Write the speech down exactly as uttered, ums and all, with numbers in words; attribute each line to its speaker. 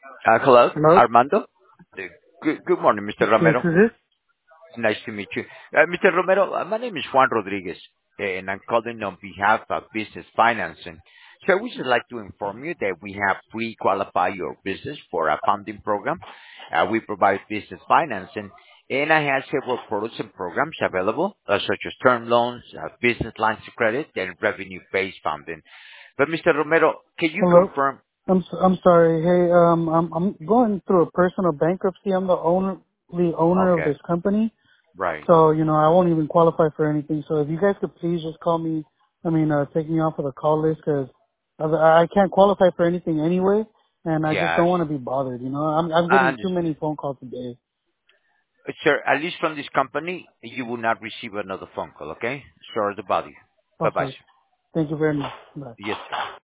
Speaker 1: Uh, Hello,
Speaker 2: Hello?
Speaker 1: Armando. Uh, Good good morning, Mister
Speaker 2: Yes,
Speaker 1: Romero.
Speaker 2: is this?
Speaker 1: Nice to meet you. Uh, Mister Romero, uh, my name is Juan Rodriguez, uh, and I'm calling on behalf of Business Financing. So we would like to inform you that we have pre-qualified your business for a funding program. Uh, We provide business financing, and I have several products and programs available, uh, such as term loans, uh, business lines of credit, and revenue-based funding. But Mister Romero, can you
Speaker 2: Hello?
Speaker 1: confirm?
Speaker 2: I'm s- I'm sorry. Hey, um, I'm I'm going through a personal bankruptcy. I'm the owner, the owner of
Speaker 1: Okay,
Speaker 2: this company.
Speaker 1: right.
Speaker 2: So you know, I won't even qualify for anything. So if you guys could please just call me, I mean, uh, take me off of the call list because I I can't qualify for anything anyway, and I just
Speaker 1: Yes.
Speaker 2: don't want to be bothered. You know, I'm I'm
Speaker 1: I
Speaker 2: getting too
Speaker 1: understand.
Speaker 2: many phone calls a day.
Speaker 1: Sir, at least from this company, you will not receive another phone call, okay? Sorry about you. Bye-bye,
Speaker 2: Okay.
Speaker 1: sir.
Speaker 2: Thank you very much. Bye.
Speaker 1: Yes, sir.